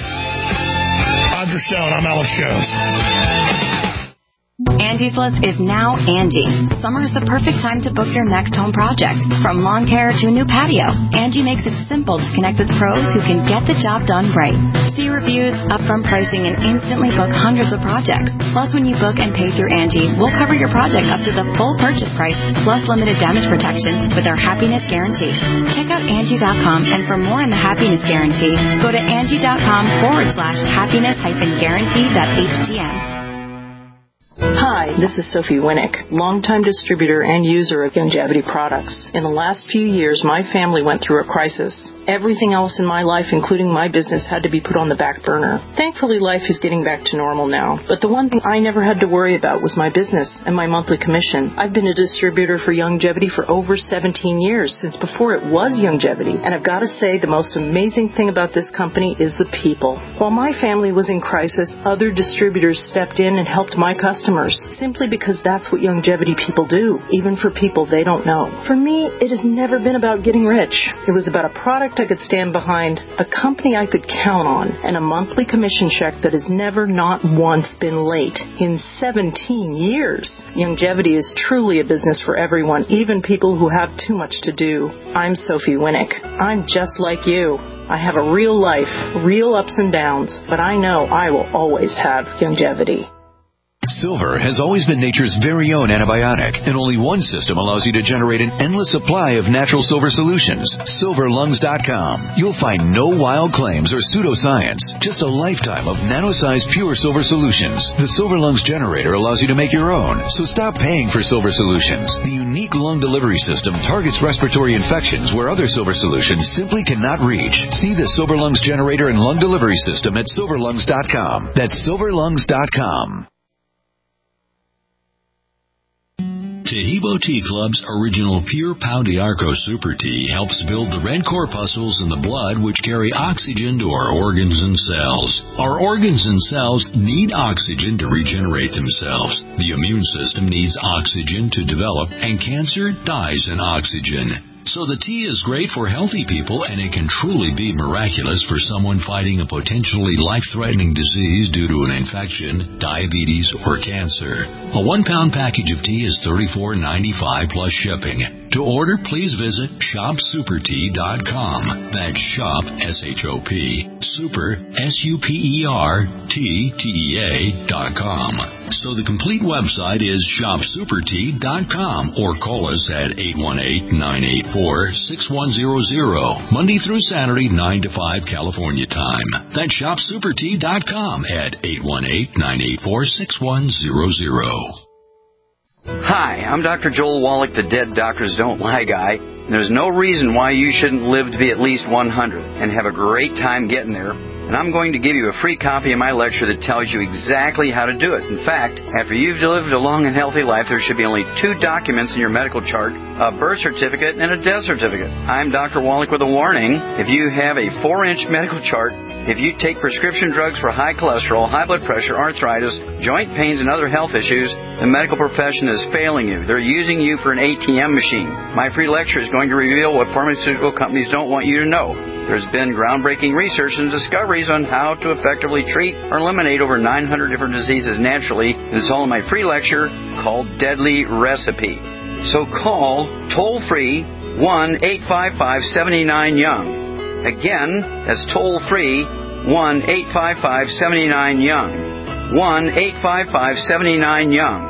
Roger Stone. I'm Alex Jones. Angie's List is now Angie. Summer is the perfect time to book your next home project. From lawn care to a new patio, Angie makes it simple to connect with pros who can get the job done right. See reviews, upfront pricing, and instantly book hundreds of projects. Plus, when you book and pay through Angie, we'll cover your project up to the full purchase price, plus limited damage protection with our Happiness Guarantee. Check out Angie dot com, and for more on the Happiness Guarantee, go to Angie.com forward slash happiness hyphen guarantee dot htm. Hi, this is Sophie Winnick, longtime distributor and user of Youngevity products. In the last few years, my family went through a crisis. Everything else in my life, including my business, had to be put on the back burner. Thankfully, life is getting back to normal now. But the one thing I never had to worry about was my business and my monthly commission. I've been a distributor for Youngevity for over seventeen years, since before it was Youngevity. And I've got to say, the most amazing thing about this company is the people. While my family was in crisis, other distributors stepped in and helped my customers, simply because that's what Youngevity people do, even for people they don't know. For me, it has never been about getting rich. It was about a product product I could stand behind, a company I could count on, and a monthly commission check that has never not once been late in seventeen years. Youngevity is truly a business for everyone, even people who have too much to do. I'm Sophie Winnick. I'm just like you. I have a real life, real ups and downs, but I know I will always have Youngevity. Silver has always been nature's very own antibiotic, and only one system allows you to generate an endless supply of natural silver solutions. silver lungs dot com. You'll find no wild claims or pseudoscience, just a lifetime of nano-sized pure silver solutions. The Silver Lungs generator allows you to make your own, so stop paying for silver solutions. The unique lung delivery system targets respiratory infections where other silver solutions simply cannot reach. See the Silver Lungs generator and lung delivery system at silver lungs dot com. That's silver lungs dot com. Tahibo Tea Club's original Pure Pau d'Arco Super Tea helps build the red corpuscles in the blood which carry oxygen to our organs and cells. Our organs and cells need oxygen to regenerate themselves. The immune system needs oxygen to develop, and cancer dies in oxygen. So the tea is great for healthy people, and it can truly be miraculous for someone fighting a potentially life-threatening disease due to an infection, diabetes, or cancer. A one-pound package of tea is thirty-four ninety-five plus shipping. To order, please visit shop super tea dot com. That's shop, S H O P, super, S U P E R, T, T E A, dot com. So the complete website is shop super tea dot com, or call us at eight one eight, nine eight four, six one zero zero, Monday through Saturday, nine to five California time. That's shop super tea dot com at eight one eight, nine eight four, six one zero zero. Hi, I'm Doctor Joel Wallach, the Dead Doctors Don't Lie guy. There's no reason why you shouldn't live to be at least one hundred and have a great time getting there. And I'm going to give you a free copy of my lecture that tells you exactly how to do it. In fact, after you've lived a long and healthy life, there should be only two documents in your medical chart, a birth certificate and a death certificate. I'm Doctor Wallach with a warning. If you have a four-inch medical chart, if you take prescription drugs for high cholesterol, high blood pressure, arthritis, joint pains, and other health issues, the medical profession is failing you. They're using you for an A T M machine. My free lecture is going to reveal what pharmaceutical companies don't want you to know. There's been groundbreaking research and discoveries on how to effectively treat or eliminate over nine hundred different diseases naturally. And it's all in my free lecture called Deadly Recipe. So call toll-free one eight five five, seven nine, young. Again, that's toll-free one eight five five, seven nine, young. one eight five five, seven nine, young.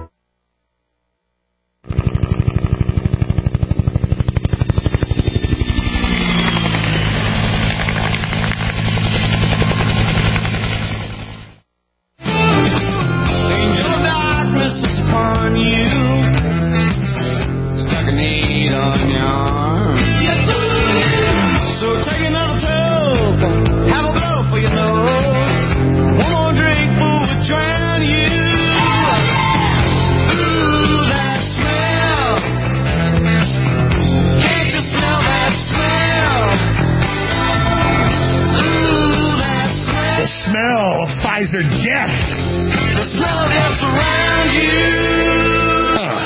Pfizer death. The smell of death around you. Huh.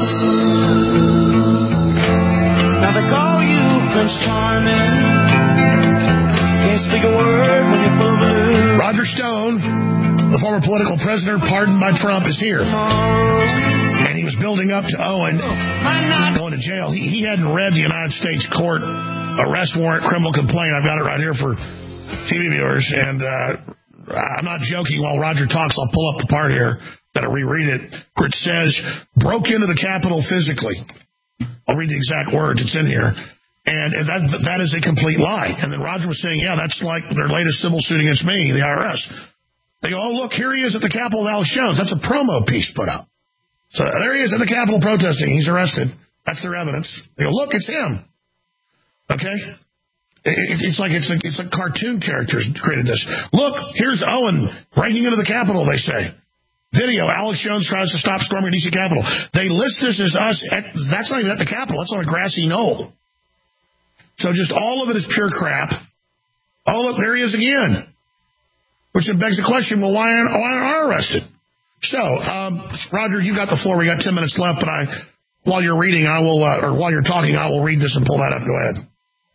Now they call you Prince Charming. Can't speak a word when you're full blue. Roger Stone, the former political prisoner pardoned by Trump, is here. And he was building up to Owen going to jail. He, he hadn't read the United States Court arrest warrant criminal complaint. I've got it right here for T V viewers. And uh, I'm not joking. While Roger talks, I'll pull up the part here that I reread it, where it says, broke into the Capitol physically. I'll read the exact words. It's in here. And that that is a complete lie. And then Roger was saying, yeah, that's like their latest civil suit against me, the I R S. They go, oh, look, here he is at the Capitol, Alex Jones. That's a promo piece put up. So there he is at the Capitol protesting. He's arrested. That's their evidence. They go, look, it's him. Okay? It's like it's a, it's a cartoon characters created this. Look, here's Owen breaking into the Capitol, they say. Video, Alex Jones tries to stop storming D C Capitol. They list this as us. At, that's not even at the Capitol. That's on a grassy knoll. So just all of it is pure crap. Oh, look, there he is again. Which then begs the question, well, why aren't, why aren't I arrested? So, um, Roger, you got the floor. We got ten minutes left, but I, while you're reading, I will, uh, or while you're talking, I will read this and pull that up. Go ahead.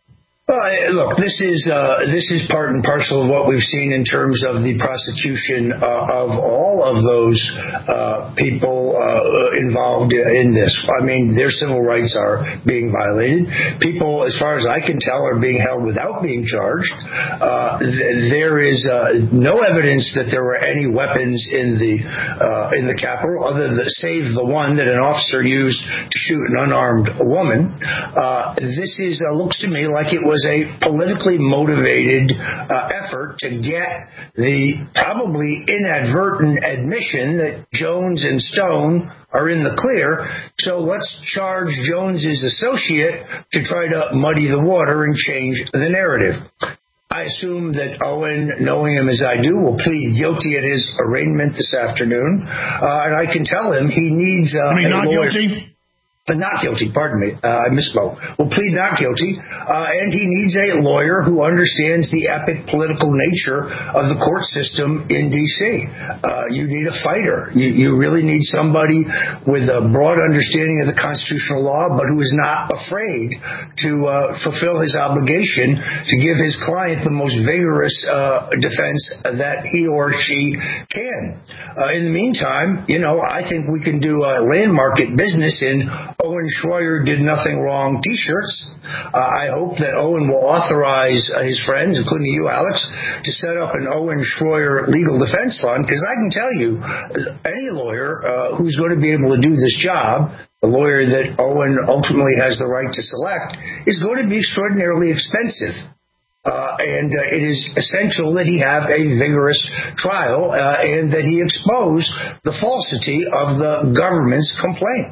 Well, look, this is uh, this is part and parcel of what we've seen in terms of the prosecution uh, of all of those uh, people uh, involved in this. I mean, their civil rights are being violated. People, as far as I can tell, are being held without being charged. Uh, th- there is uh, no evidence that there were any weapons in the uh, in the Capitol, other than save the one that an officer used to shoot an unarmed woman. Uh, this is uh, looks to me like it was a politically motivated uh, effort to get the probably inadvertent admission that Jones and Stone are in the clear. So let's charge Jones's associate to try to muddy the water and change the narrative. I assume that Owen, knowing him as I do, will plead guilty at his arraignment this afternoon. Uh, and I can tell him he needs uh, I mean, a not lawyer. guilty? Not guilty, pardon me. Uh, I misspoke. Will plead not guilty, uh, and he needs a lawyer who understands the epic political nature of the court system in D C. Uh, you need a fighter. You, you really need somebody with a broad understanding of the constitutional law, but who is not afraid to uh, fulfill his obligation to give his client the most vigorous uh, defense that he or she can. Uh, in the meantime, you know, I think we can do a land market business in Owen Schroyer did nothing wrong t-shirts. Uh, I hope that Owen will authorize uh, his friends, including you, Alex, to set up an Owen Schroyer legal defense fund, because I can tell you, any lawyer uh, who's going to be able to do this job, the lawyer that Owen ultimately has the right to select, is going to be extraordinarily expensive. Uh, and uh, it is essential that he have a vigorous trial uh, and that he expose the falsity of the government's complaint.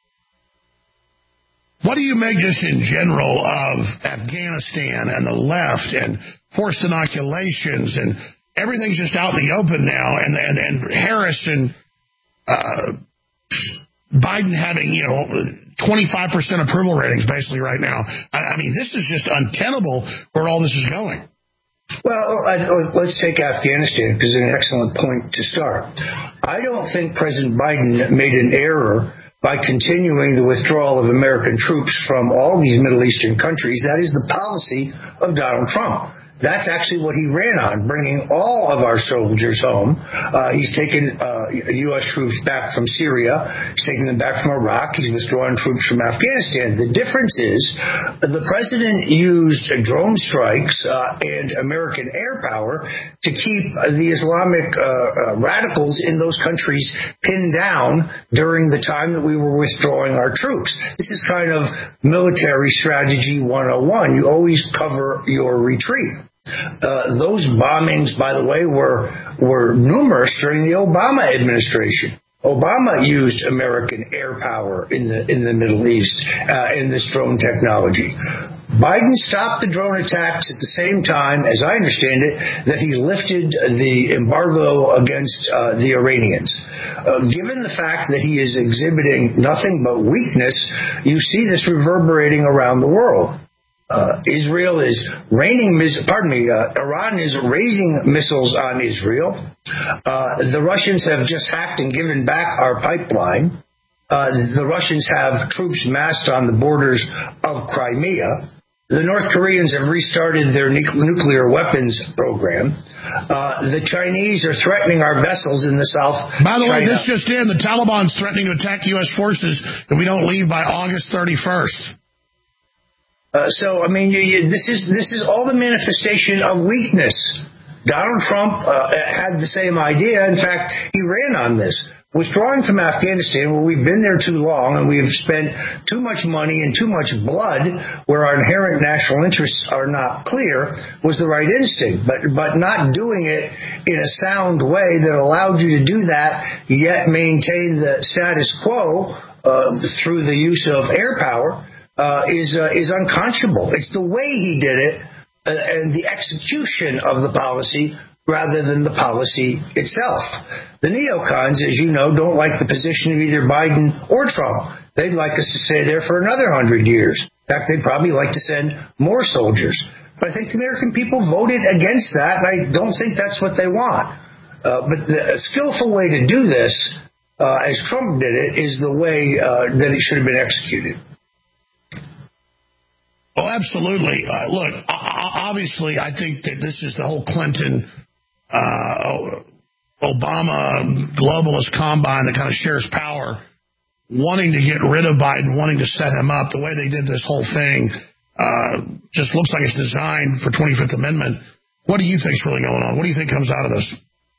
What do you make just in general of Afghanistan and the left and forced inoculations and everything's just out in the open now, and and, and Harris and uh, Biden having, you know, twenty-five percent approval ratings basically right now. I, I mean, this is just untenable where all this is going. Well, let's take Afghanistan, because it's an excellent point to start. I don't think President Biden made an error by continuing the withdrawal of American troops from all these Middle Eastern countries. That is the policy of Donald Trump. That's actually what he ran on, bringing all of our soldiers home. Uh, he's taken uh, U S troops back from Syria. He's taken them back from Iraq. He's withdrawn troops from Afghanistan. The difference is the president used drone strikes uh, and American air power to keep the Islamic uh, uh, radicals in those countries pinned down during the time that we were withdrawing our troops. This is kind of military strategy one oh one. You always cover your retreat. Uh, those bombings, by the way, were were numerous during the Obama administration. Obama used American air power in the in the Middle East uh, in this drone technology. Biden stopped the drone attacks at the same time, as I understand it, that he lifted the embargo against uh, the Iranians. Uh, given the fact that he is exhibiting nothing but weakness, you see this reverberating around the world. Uh, Israel is raining, mis- pardon me, uh, Iran is raising missiles on Israel. Uh, the Russians have just hacked and given back our pipeline. Uh, the Russians have troops massed on the borders of Crimea. The North Koreans have restarted their nu- nuclear weapons program. Uh, the Chinese are threatening our vessels in the South By the China. way, this just in, the Taliban's threatening to attack U S forces if we don't leave by August thirty-first. Uh, so, I mean, you, you, this is this is all the manifestation of weakness. Donald Trump uh, had the same idea. In fact, he ran on this. Withdrawing from Afghanistan, where we've been there too long and we've spent too much money and too much blood, where our inherent national interests are not clear, was the right instinct. But but not doing it in a sound way that allowed you to do that, yet maintain the status quo uh, through the use of air power, Uh, is uh, is unconscionable. It's the way he did it uh, and the execution of the policy rather than the policy itself. The neocons, as you know, don't like the position of either Biden or Trump. They'd like us to stay there for another hundred years. In fact, they'd probably like to send more soldiers. But I think the American people voted against that, and I don't think that's what they want. Uh, but the skillful way to do this, uh, as Trump did it, is the way uh, that it should have been executed. Oh, absolutely. Uh, look, obviously, I think that this is the whole Clinton, uh, Obama globalist combine that kind of shares power, wanting to get rid of Biden, wanting to set him up. The way they did this whole thing uh, just looks like it's designed for twenty-fifth Amendment. What do you think is really going on? What do you think comes out of this?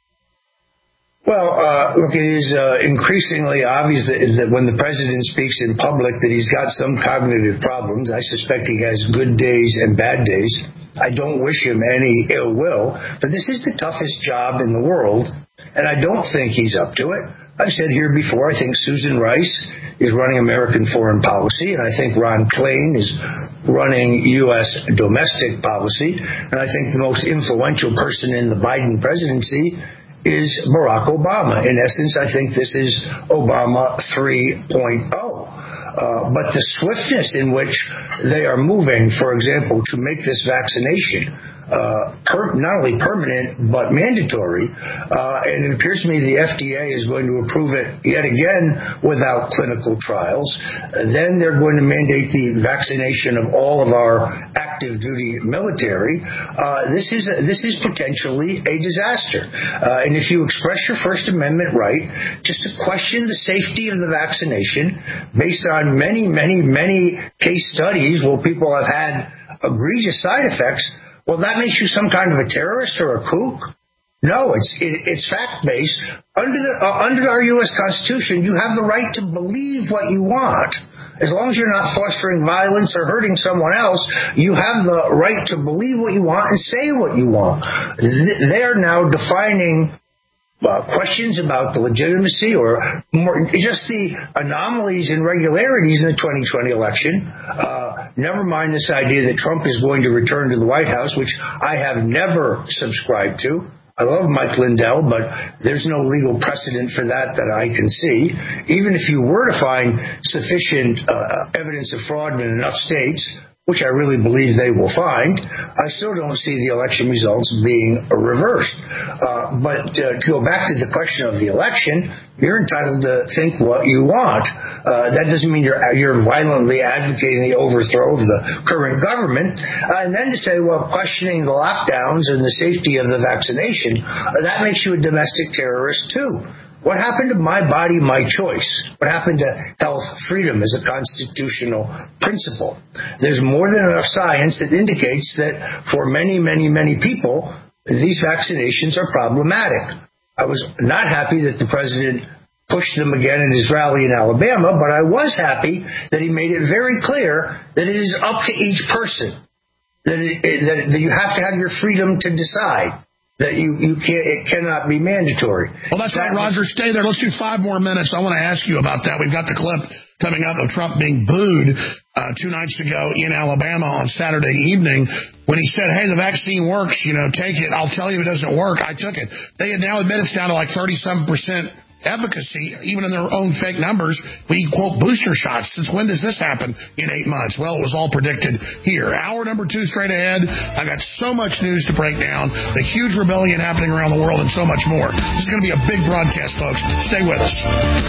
Well, uh, look, it is uh, increasingly obvious that, that when the president speaks in public that he's got some cognitive problems. I suspect he has good days and bad days. I don't wish him any ill will, but this is the toughest job in the world, and I don't think he's up to it. I've said here before, I think Susan Rice is running American foreign policy, and I think Ron Klain is running U S domestic policy, and I think the most influential person in the Biden presidency is Barack Obama. In essence, I think this is Obama three point oh. Uh, but the swiftness in which they are moving, for example, to make this vaccination uh, per, not only permanent but mandatory, uh, and it appears to me the F D A is going to approve it yet again without clinical trials. Then they're going to mandate the vaccination of all of our active duty military. Uh, this is a, this is potentially a disaster. Uh, and if you express your First Amendment right, just to question the safety of the vaccination based on many, many, many case studies where people have had egregious side effects, well, that makes you some kind of a terrorist or a kook? No, it's it, it's fact-based. Under the uh, under our U S Constitution, you have the right to believe what you want. As long as you're not fostering violence or hurting someone else, you have the right to believe what you want and say what you want. They are now defining Uh, questions about the legitimacy or more, just the anomalies and irregularities in the twenty twenty election. Uh, never mind this idea that Trump is going to return to the White House, which I have never subscribed to. I love Mike Lindell, but there's no legal precedent for that that I can see. Even if you were to find sufficient uh, evidence of fraud in enough states, which I really believe they will find, I still don't see the election results being reversed. Uh, but uh, to go back to the question of the election, you're entitled to think what you want. Uh, that doesn't mean you're you're violently advocating the overthrow of the current government. Uh, and then to say, well, questioning the lockdowns and the safety of the vaccination, uh, that makes you a domestic terrorist too. What happened to my body, my choice? What happened to health freedom as a constitutional principle? There's more than enough science that indicates that for many, many, many people, these vaccinations are problematic. I was not happy that the president pushed them again in his rally in Alabama, but I was happy that he made it very clear that it is up to each person, that, it, that, that you have to have your freedom to decide. That you, you can't, it cannot be mandatory. Well, that's right, Roger. Stay there. Let's do five more minutes. I want to ask you about that. We've got the clip coming up of Trump being booed uh, two nights ago in Alabama on Saturday evening when he said, hey, the vaccine works, you know, take it. I'll tell you it doesn't work. I took it. They had now admitted it's down to like thirty-seven percent efficacy, even in their own fake numbers. We quote booster shots. Since when does this happen in eight months? Well, it was all predicted here. Hour number two straight ahead. I got so much news to break down. The huge rebellion happening around the world and so much more. This is going to be a big broadcast, folks. Stay with us.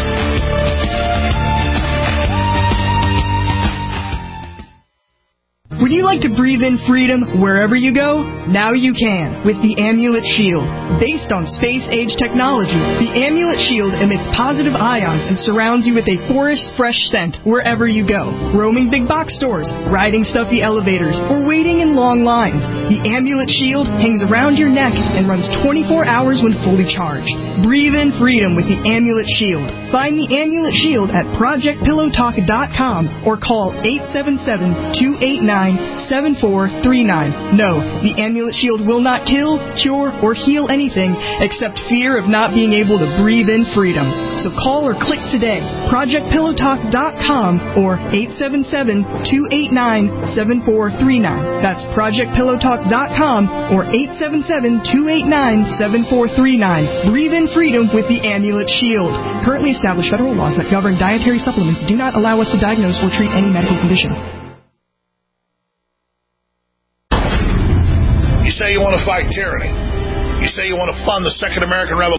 Would you like to breathe in freedom wherever you go? Now you can with the Amulet Shield. Based on space-age technology, the Amulet Shield emits positive ions and surrounds you with a forest fresh scent wherever you go. Roaming big box stores, riding stuffy elevators, or waiting in long lines, the Amulet Shield hangs around your neck and runs twenty-four hours when fully charged. Breathe in freedom with the Amulet Shield. Find the Amulet Shield at project pillow talk dot com or call eight seven seven, two eight nine, seven four three nine. No, the Amulet Shield will not kill, cure, or heal anything except fear of not being able to breathe in freedom. So call or click today, project pillow talk dot com or eight seven seven, two eight nine, seven four three nine. That's project pillow talk dot com or eight seven seven, two eight nine, seven four three nine. Breathe in freedom with the Amulet Shield. Currently established federal laws that govern dietary supplements do not allow us to diagnose or treat any medical condition. You say you want to fight tyranny. You say you want to fund the Second American Revolution.